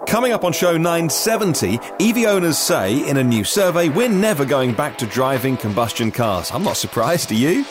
Coming up on show 970, EV owners say in a new survey, we're never going back to driving combustion cars. I'm not surprised, are you?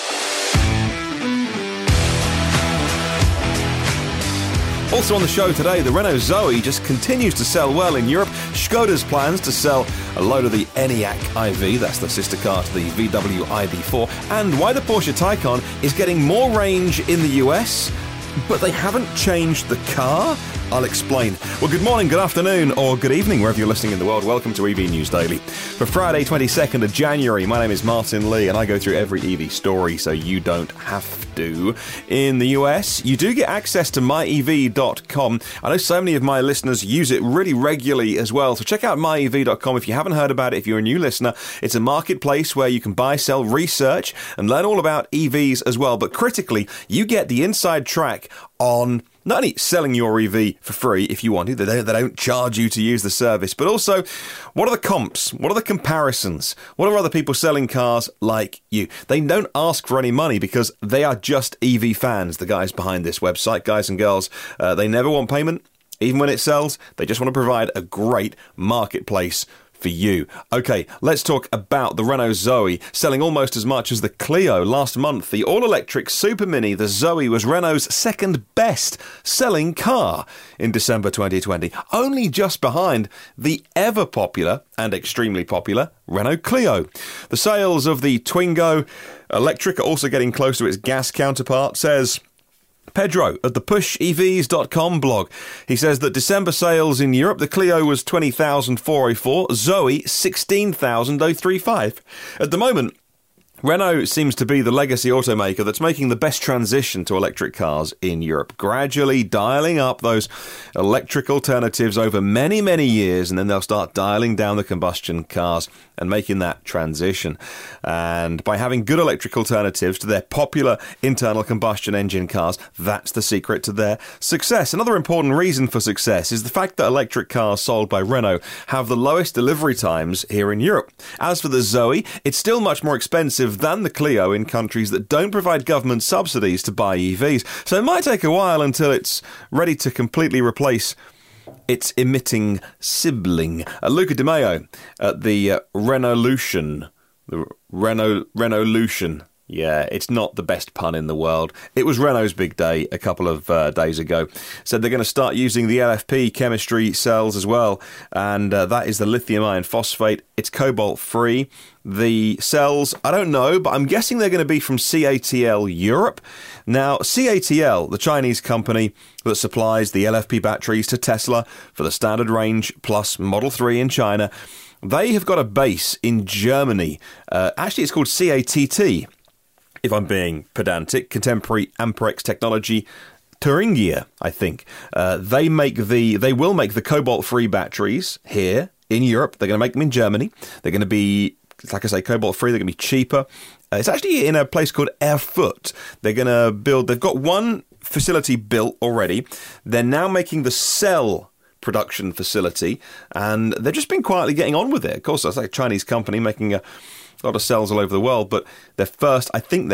Also on the show today, the Renault Zoe just continues to sell well in Europe. Škoda's plans to sell a load of the Enyaq iV, that's the sister car to the VW ID4, and why the Porsche Taycan is getting more range in the US, but they haven't changed the car? I'll explain. Well, good morning, good afternoon, or good evening, wherever you're listening in the world. Welcome to EV News Daily. For Friday, 22nd of January, my name is Martin Lee, and I go through every EV story so you don't have to. In the US, you do get access to myev.com. I know so many of my listeners use it really regularly as well, so check out myev.com if you haven't heard about it. If you're a new listener, it's a marketplace where you can buy, sell, research, and learn all about EVs as well. But critically, you get the inside track on not only selling your EV for free if you want to, they don't charge you to use the service, but also what are the comps? What are the comparisons? What are other people selling cars like you? They don't ask for any money because they are just EV fans, the guys behind this website, guys and girls. They never want payment, even when it sells. They just want to provide a great marketplace for you. Okay, let's talk about the Renault Zoe, selling almost as much as the Clio. Last month, the all-electric Super Mini, the Zoe, was Renault's second best selling car in December 2020, only just behind the ever-popular and extremely popular Renault Clio. The sales of the Twingo electric are also getting close to its gas counterpart, says Pedro at the pushevs.com blog. He says that December sales in Europe, the Clio was 20,404, Zoe 16,035. At the moment, Renault seems to be the legacy automaker that's making the best transition to electric cars in Europe, gradually dialing up those electric alternatives over many, many years, and then they'll start dialing down the combustion cars and making that transition. And by having good electric alternatives to their popular internal combustion engine cars, that's the secret to their success. Another important reason for success is the fact that electric cars sold by Renault have the lowest delivery times here in Europe. As for the Zoe, it's still much more expensive than the Clio in countries that don't provide government subsidies to buy EVs, so it might take a while until it's ready to completely replace its emitting sibling. Luca Di Maio at the Renaulution. The Renaulution. Yeah, it's not the best pun in the world. It was Renault's big day a couple of days ago. Said they're going to start using the LFP chemistry cells as well, and that is the lithium iron phosphate. It's cobalt-free. The cells, I don't know, but I'm guessing they're going to be from CATL Europe. Now, CATL, the Chinese company that supplies the LFP batteries to Tesla for the standard range plus Model 3 in China, they have got a base in Germany. Actually, it's called CATT. If I'm being pedantic, Contemporary Amperex Technology Thuringia, I think. They will make the cobalt-free batteries here in Europe. They're going to make them in Germany. They're going to be, like I say, cobalt-free. They're going to be cheaper. It's actually in a place called Erfurt. They're going to build, they've got one facility built already. They're now making the cell production facility, and they've just been quietly getting on with it. Of course, that's like a Chinese company making a lot of cells all over the world, but their first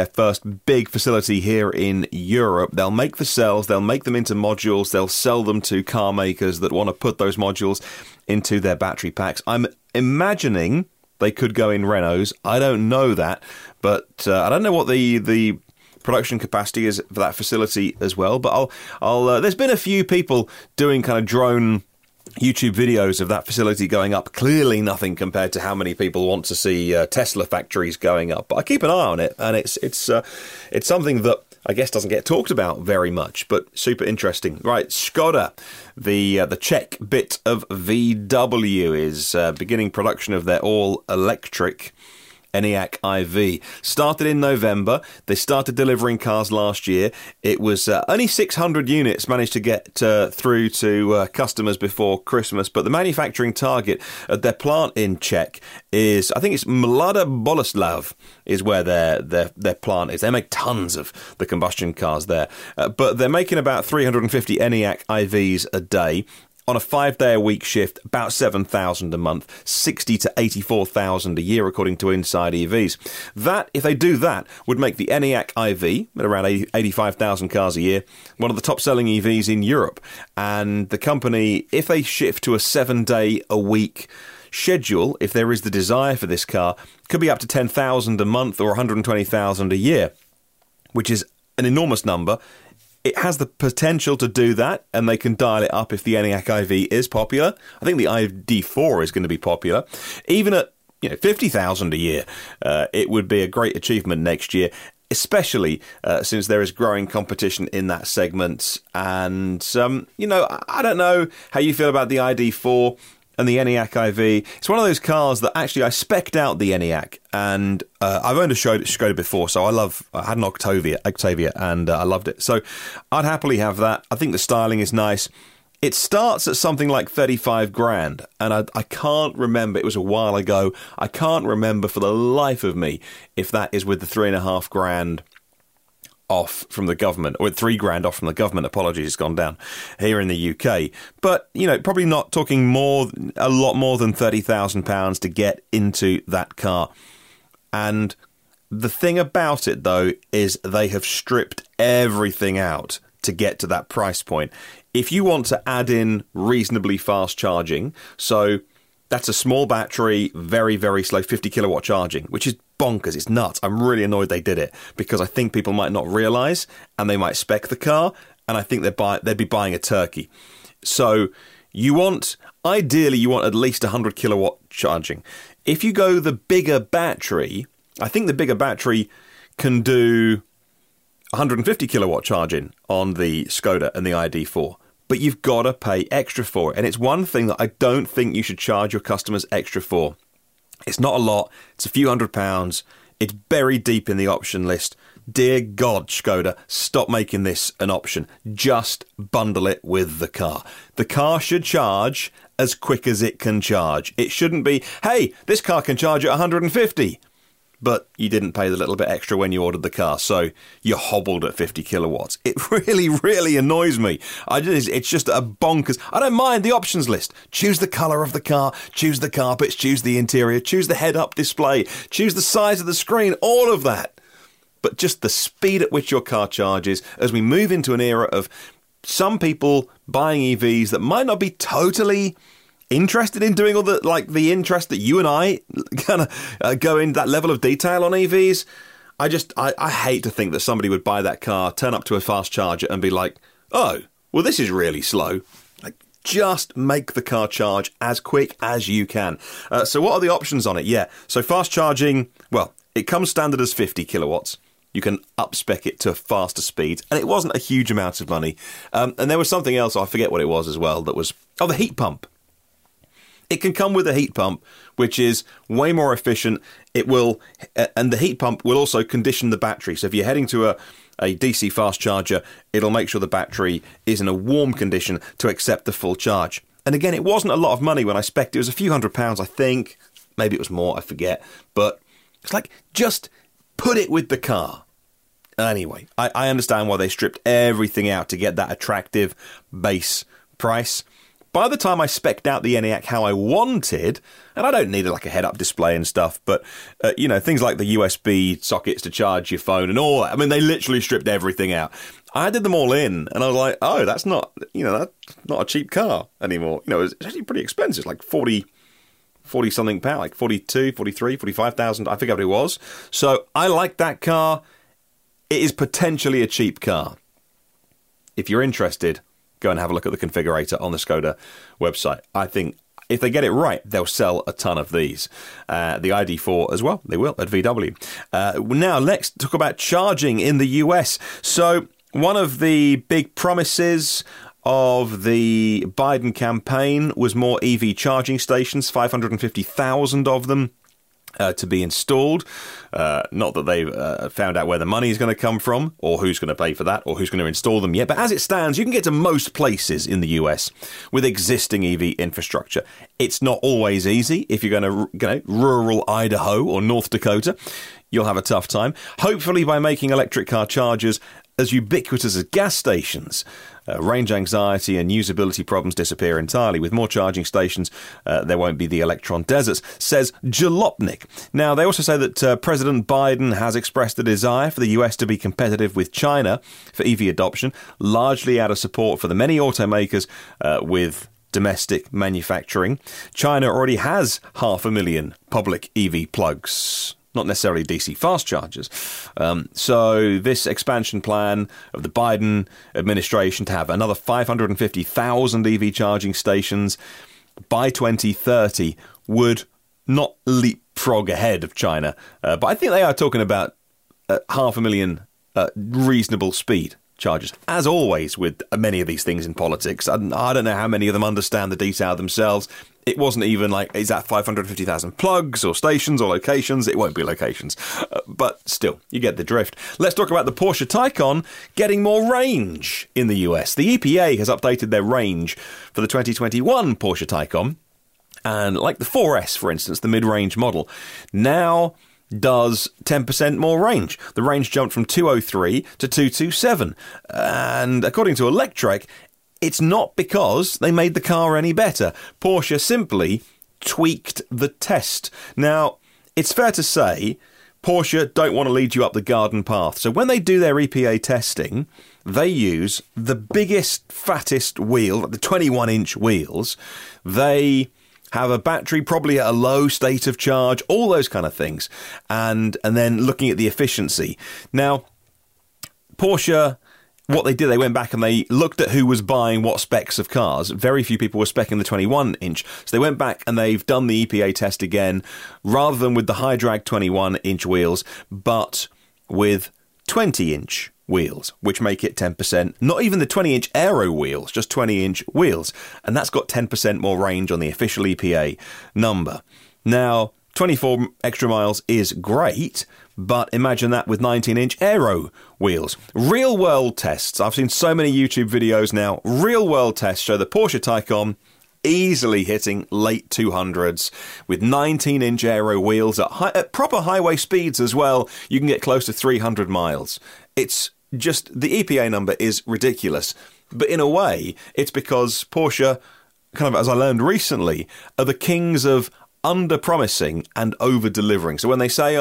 big facility here in Europe. They'll make the cells, they'll make them into modules, they'll sell them to car makers that want to put those modules into their battery packs. I'm imagining they could go in Renaults. I don't know that, but I don't know what the production capacity is for that facility as well. But I'll there's been a few people doing kind of drone YouTube videos of that facility going up. Clearly nothing compared to how many people want to see Tesla factories going up. But I keep an eye on it, and it's something that I guess doesn't get talked about very much, but super interesting. Right, Škoda, the Czech bit of VW, is beginning production of their all-electric Enyaq iV. Started in November. They started delivering cars last year. It was only 600 units managed to get through to customers before Christmas, but the manufacturing target at their plant in Czech is, I think it's Mladá Boleslav is where their plant is. They make tons of the combustion cars there, but they're making about 350 Enyaq iVs a day. on a 5-day-a-week shift, about $7,000 a month, $60,000 to $84,000 a year, according to Inside EVs. That, if they do that, would make the ENIAC IV, at around 85,000 cars a year, one of the top-selling EVs in Europe. And the company, if they shift to a 7-day-a-week schedule, if there is the desire for this car, could be up to $10,000 a month or $120,000 a year, which is an enormous number. It has the potential to do that, and they can dial it up if the ENIAC IV is popular. I think the ID4 is going to be popular. Even at $50,000 a year, it would be a great achievement next year, especially since there is growing competition in that segment. And, I don't know how you feel about the ID4 and the ENIAC IV. It's one of those cars that actually I spec'd out the ENIAC, and I've owned a Skoda before, so I had an Octavia, and I loved it. So I'd happily have that. I think the styling is nice. It starts at something like 35 grand, and I can't remember. It was a while ago. I can't remember for the life of me if that is with the 3.5 grand off from the government, or 3 grand off from the government. Apologies, it's gone down here in the UK. But, probably not talking a lot more than £30,000 to get into that car. And the thing about it, though, is they have stripped everything out to get to that price point. If you want to add in reasonably fast charging, so that's a small battery, very, very slow 50 kilowatt charging, which is bonkers. It's nuts. I'm really annoyed they did it, because I think people might not realise, and they might spec the car, and I think they'd be buying a turkey. So ideally you want at least 100 kilowatt charging. If you go the bigger battery, I think the bigger battery can do 150 kilowatt charging on the Skoda and the ID4. But you've got to pay extra for it. And it's one thing that I don't think you should charge your customers extra for. It's not a lot. It's a few £100. It's buried deep in the option list. Dear God, Skoda, stop making this an option. Just bundle it with the car. The car should charge as quick as it can charge. It shouldn't be, hey, this car can charge at 150. But you didn't pay the little bit extra when you ordered the car, so you're hobbled at 50 kilowatts. It really, really annoys me. It's just a bonkers. I don't mind the options list. Choose the colour of the car, choose the carpets, choose the interior, choose the head-up display, choose the size of the screen, all of that. But just the speed at which your car charges, as we move into an era of some people buying EVs that might not be totally interested in doing all the interest that you and I kind of go into that level of detail on EVs. I hate to think that somebody would buy that car, turn up to a fast charger and be like, oh, well, this is really slow. Just make the car charge as quick as you can. So what are the options on it? Yeah, so fast charging, well, it comes standard as 50 kilowatts. You can up-spec it to faster speeds, and it wasn't a huge amount of money. And there was something else, I forget what it was as well, that was, the heat pump. It can come with a heat pump, which is way more efficient. It will, and the heat pump will also condition the battery. So if you're heading to a DC fast charger, it'll make sure the battery is in a warm condition to accept the full charge. And again, it wasn't a lot of money when I spec'd it. It was a few £100, I think. Maybe it was more, I forget. But it's like, just put it with the car. Anyway, I understand why they stripped everything out to get that attractive base price. By the time I spec'd out the ENIAC how I wanted, and I don't need a head-up display and stuff, but, things like the USB sockets to charge your phone and all that. I mean, they literally stripped everything out. I did them all in, and I was like, oh, that's not a cheap car anymore. It's actually pretty expensive, like 40-something pound, like 42, 43, 45,000, I forget what it was. So I like that car. It is potentially a cheap car. If you're interested, go and have a look at the configurator on the Skoda website. I think if they get it right, they'll sell a ton of these. The ID4 as well, they will at VW. Now, let's talk about charging in the US. So, one of the big promises of the Biden campaign was more EV charging stations, 550,000 of them. To be installed. Not that they've found out where the money is going to come from, or who's going to pay for that, or who's going to install them yet. But as it stands, you can get to most places in the US with existing EV infrastructure. It's not always easy. If you're going to rural Idaho or North Dakota, you'll have a tough time. Hopefully, by making electric car chargers as ubiquitous as gas stations, range anxiety and usability problems disappear entirely. With more charging stations, there won't be the electron deserts, says Jalopnik. Now, they also say that President Biden has expressed a desire for the US to be competitive with China for EV adoption, largely out of support for the many automakers with domestic manufacturing. China already has 500,000 public EV plugs, not necessarily DC fast chargers. So this expansion plan of the Biden administration to have another 550,000 EV charging stations by 2030 would not leapfrog ahead of China. But I think they are talking about 500,000 reasonable speed charges. As always with many of these things in politics, I don't know how many of them understand the detail themselves. It wasn't even like, is that 550,000 plugs or stations or locations? It won't be locations. But still, you get the drift. Let's talk about the Porsche Taycan getting more range in the US. The EPA has updated their range for the 2021 Porsche Taycan. And like the 4S, for instance, the mid-range model, now does 10% more range. The range jumped from 203 to 227. And according to Electrek, it's not because they made the car any better. Porsche simply tweaked the test. Now, it's fair to say Porsche don't want to lead you up the garden path. So when they do their EPA testing, they use the biggest, fattest wheel, the 21-inch wheels. They have a battery probably at a low state of charge, all those kind of things. And then looking at the efficiency. Now, Porsche, what they did, they went back and they looked at who was buying what specs of cars. Very few people were speccing the 21-inch. So they went back and they've done the EPA test again, rather than with the high drag 21-inch wheels, but with 20-inch wheels, which make it 10%. Not even the 20-inch aero wheels, just 20-inch wheels. And that's got 10% more range on the official EPA number. Now, 24 extra miles is great, but imagine that with 19-inch aero wheels. Real-world tests. I've seen so many YouTube videos now. Real-world tests show the Porsche Taycan easily hitting late 200s with 19-inch aero wheels at proper highway speeds as well. You can get close to 300 miles. It's just, the EPA number is ridiculous. But in a way, it's because Porsche, kind of as I learned recently, are the kings of under-promising and over-delivering. So when they say,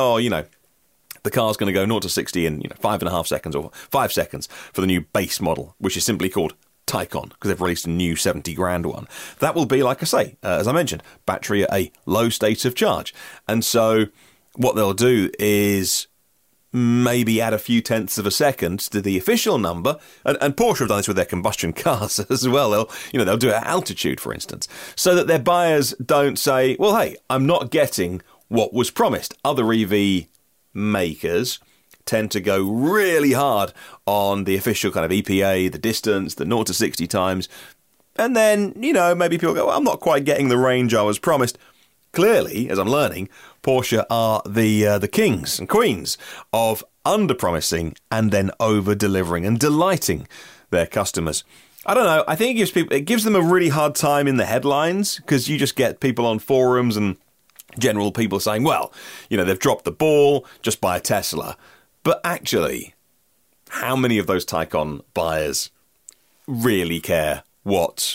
the car's going to go 0 to 60 in 5.5 seconds or 5 seconds for the new base model, which is simply called Taycan, because they've released a new 70 grand one. That will be, like I say, as I mentioned, battery at a low state of charge. And so what they'll do is maybe add a few tenths of a second to the official number. And Porsche have done this with their combustion cars as well. They'll do it at altitude, for instance, so that their buyers don't say, well, hey, I'm not getting what was promised. Other EV makers tend to go really hard on the official kind of EPA, the distance, the 0 to 60 times. And then, maybe people go, well, I'm not quite getting the range I was promised. Clearly, as I'm learning, Porsche are the kings and queens of under-promising and then over-delivering and delighting their customers. I don't know. I think it gives them a really hard time in the headlines, because you just get people on forums and general people saying, well, they've dropped the ball, just buy a Tesla. But actually, how many of those Taycan buyers really care what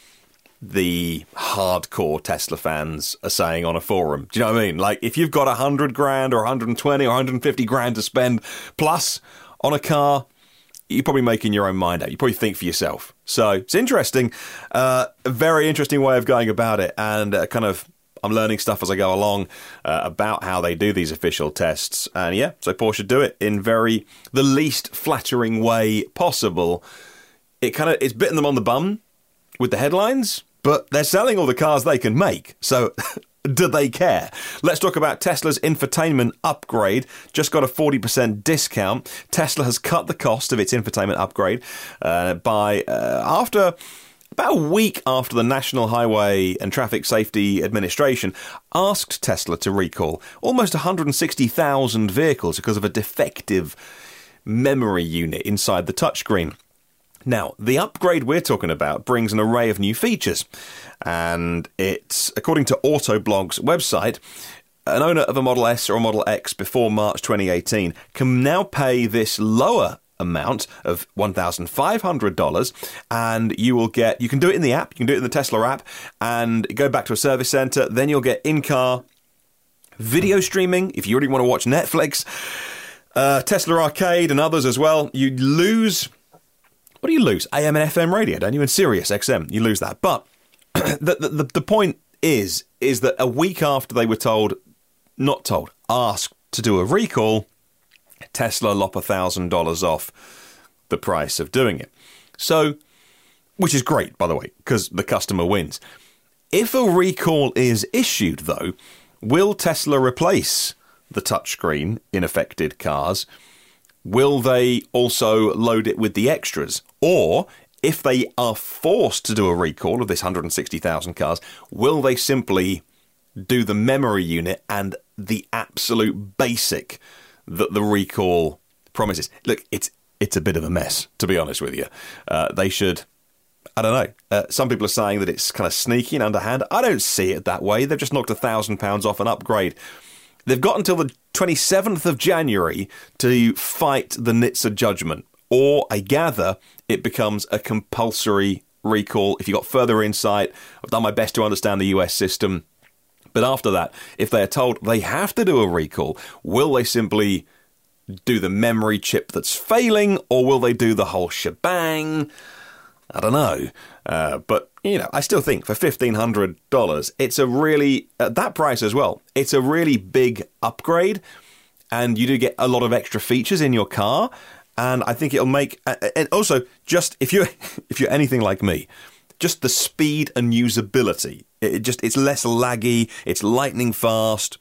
the hardcore Tesla fans are saying on a forum? Do you know what I mean? Like, if you've got 100 grand or 120 or 150 grand to spend plus on a car, you're probably making your own mind out. You probably think for yourself. So it's interesting, a very interesting way of going about it, and I'm learning stuff as I go along about how they do these official tests. And yeah, so Porsche do it in the least flattering way possible. It's bitten them on the bum with the headlines, but they're selling all the cars they can make. So do they care? Let's talk about Tesla's infotainment upgrade. Just got a 40% discount. Tesla has cut the cost of its infotainment upgrade by about a week after the National Highway and Traffic Safety Administration asked Tesla to recall almost 160,000 vehicles because of a defective memory unit inside the touchscreen. Now, the upgrade we're talking about brings an array of new features, and it's, according to Autoblog's website, an owner of a Model S or a Model X before March 2018 can now pay this lower amount of $1,500, and you can do it in the app, you can do it in the Tesla app, and go back to a service center. Then you'll get in-car video streaming if you really want to watch Netflix, Tesla Arcade and others as well. You lose, what do you lose? AM and FM radio, don't you? And Sirius XM, you lose that. But the point is that a week after they were asked to do a recall, Tesla lop $1,000 off the price of doing it. So, which is great, by the way, because the customer wins. If a recall is issued, though, will Tesla replace the touchscreen in affected cars? Will they also load it with the extras? Or, if they are forced to do a recall of this 160,000 cars, will they simply do the memory unit and the absolute basic that the recall promises? Look, it's a bit of a mess, to be honest with you. They should, I don't know. Some people are saying that it's kind of sneaky and underhand. I don't see it that way. They've just knocked £1,000 off an upgrade. They've got until the 27th of January to fight the NHTSA judgment, or I gather it becomes a compulsory recall. If you've got further insight, I've done my best to understand the US system. But after that, if they are told they have to do a recall, will they simply do the memory chip that's failing, or will they do the whole shebang? I don't know. But, I still think for $1,500, it's a really, at that price as well, it's a really big upgrade, and you do get a lot of extra features in your car, and I think it'll make, and also, just if you're anything like me, just the speed and usability, it's less laggy, it's lightning fast.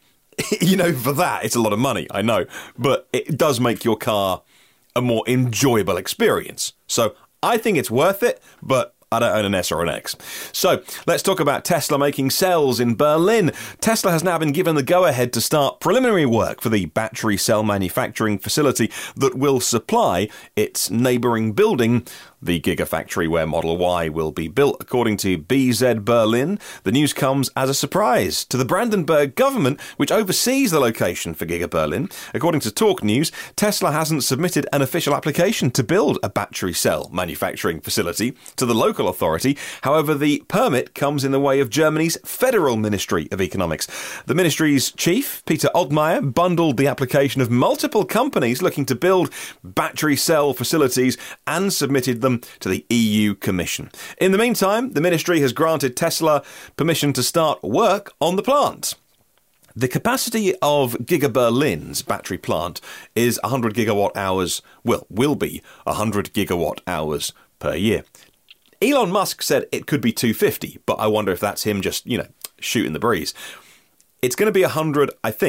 For that, it's a lot of money, I know, but it does make your car a more enjoyable experience. So I think it's worth it, but I don't own an S or an X. So let's talk about Tesla making cells in Berlin. Tesla has now been given the go-ahead to start preliminary work for the battery cell manufacturing facility that will supply its neighbouring building, the Gigafactory where Model Y will be built. According to BZ Berlin, the news comes as a surprise to the Brandenburg government, which oversees the location for Giga Berlin. According to Talk News, Tesla hasn't submitted an official application to build a battery cell manufacturing facility to the local authority. However, the permit comes in the way of Germany's Federal Ministry of Economics. The ministry's chief, Peter Altmaier, bundled the application of multiple companies looking to build battery cell facilities and submitted them to the EU Commission. In the meantime, the ministry has granted Tesla permission to start work on the plant. The capacity of Giga Berlin's battery plant is 100 gigawatt hours, will be 100 gigawatt hours per year. Elon Musk said it could be 250, but I wonder if that's him just, shooting the breeze. It's going to be 100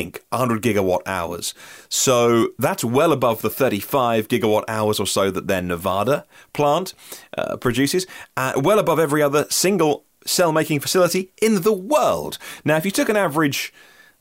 gigawatt hours. So that's well above the 35 gigawatt hours or so that their Nevada plant produces. Well above every other single cell-making facility in the world. Now, if you took an average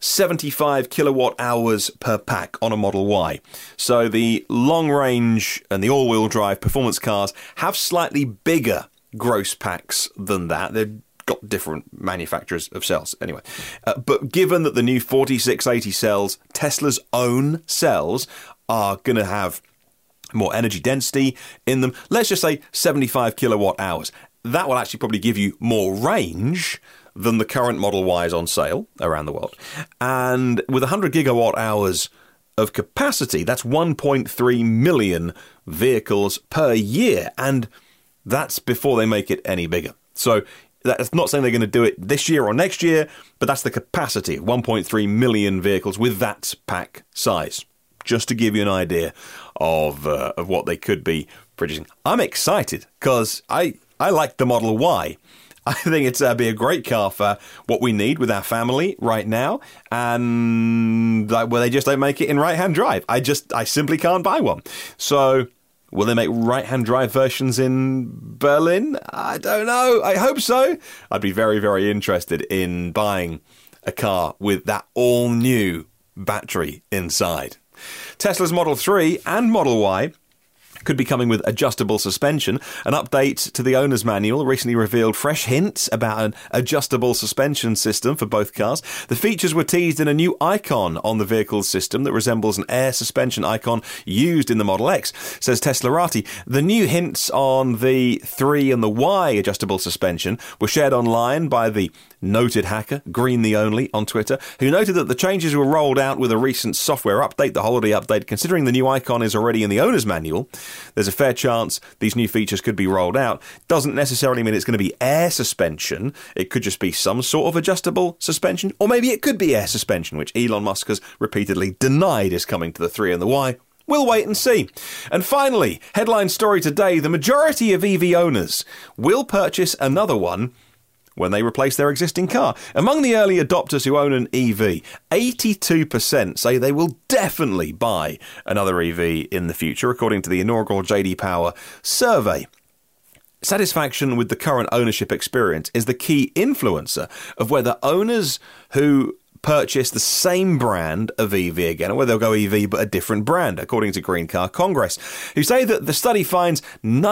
75 kilowatt hours per pack on a Model Y, so the long-range and the all-wheel drive performance cars have slightly bigger gross packs than that. They're got different manufacturers of cells anyway. But given that the new 4680 cells, Tesla's own cells, are going to have more energy density in them, let's just say 75 kilowatt hours, that will actually probably give you more range than the current Model Ys on sale around the world. And with 100 gigawatt hours of capacity, that's 1.3 million vehicles per year. And that's before they make it any bigger. So that's not saying they're going to do it this year or next year, but that's the capacity, 1.3 million vehicles with that pack size. Just to give you an idea of what they could be producing. I'm excited because I like the Model Y. I think it's be a great car for what we need with our family right now, and they just don't make it in right-hand drive. I simply can't buy one. So will they make right-hand drive versions in Berlin? I don't know. I hope so. I'd be very, very interested in buying a car with that all-new battery inside. Tesla's Model 3 and Model Y could be coming with adjustable suspension. An update to the owner's manual recently revealed fresh hints about an adjustable suspension system for both cars. The features were teased in a new icon on the vehicle's system that resembles an air suspension icon used in the Model X, says Teslarati. The new hints on the 3 and the Y adjustable suspension were shared online by the noted hacker, Green the Only, on Twitter, who noted that the changes were rolled out with a recent software update, the holiday update. Considering the new icon is already in the owner's manual, there's a fair chance these new features could be rolled out. Doesn't necessarily mean it's going to be air suspension. It could just be some sort of adjustable suspension, or maybe it could be air suspension, which Elon Musk has repeatedly denied is coming to the 3 and the Y. We'll wait and see. And finally, headline story today, the majority of EV owners will purchase another one when they replace their existing car. Among the early adopters who own an EV, 82% say they will definitely buy another EV in the future, according to the inaugural JD Power survey. Satisfaction with the current ownership experience is the key influencer of whether owners who purchase the same brand of EV again, or whether they'll go EV but a different brand, according to Green Car Congress, who say that the study finds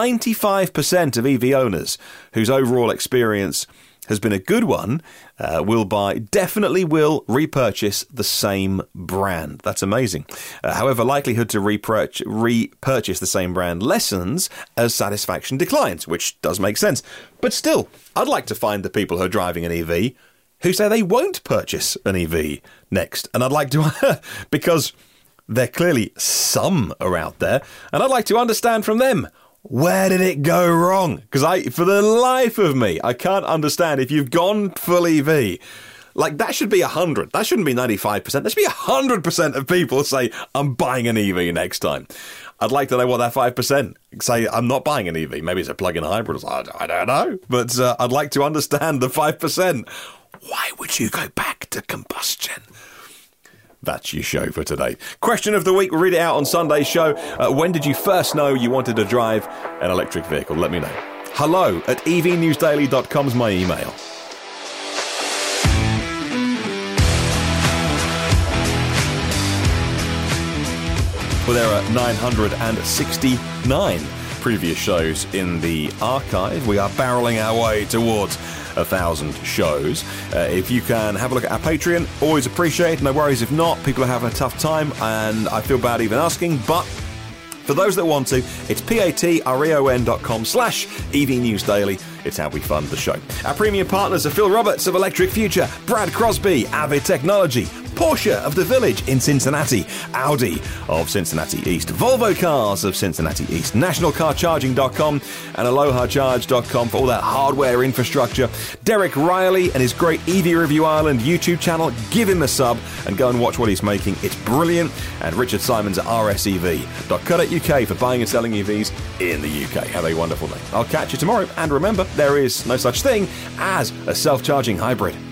95% of EV owners whose overall experience has been a good one, definitely will repurchase the same brand. That's amazing. However, likelihood to repurchase the same brand lessens as satisfaction declines, which does make sense. But still, I'd like to find the people who are driving an EV who say they won't purchase an EV next. And I'd like to, because there clearly some are out there, and I'd like to understand from them, where did it go wrong? Because for the life of me, I can't understand if you've gone full EV. Like, that should be 100. That shouldn't be 95%. There should be 100% of people say, I'm buying an EV next time. I'd like to know what that 5% say, I'm not buying an EV. Maybe it's a plug-in hybrid. I don't know. But I'd like to understand the 5%. Why would you go back to combustion? That's your show for today. Question of the week, we'll read it out on Sunday's show. When did you first know you wanted to drive an electric vehicle? Let me know. hello@evnewsdaily.com is my email. Well, there are 969 previous shows in the archive. We are barreling our way towards 1,000 shows. If you can have a look at our Patreon, always appreciate. No worries if not. People are having a tough time, and I feel bad even asking, but for those that want to, it's patreon.com/EVNewsDaily. It's how we fund the show. Our premium partners are Phil Roberts of Electric Future, Brad Crosby, Avid Technology, Porsche of the Village in Cincinnati, Audi of Cincinnati East, Volvo Cars of Cincinnati East, NationalCarCharging.com and AlohaCharge.com for all that hardware infrastructure. Derek Riley and his great EV Review Ireland YouTube channel. Give him a sub and go and watch what he's making. It's brilliant. And Richard Simons at rsev.co.uk for buying and selling EVs in the UK. Have a wonderful day. I'll catch you tomorrow. And remember, there is no such thing as a self-charging hybrid.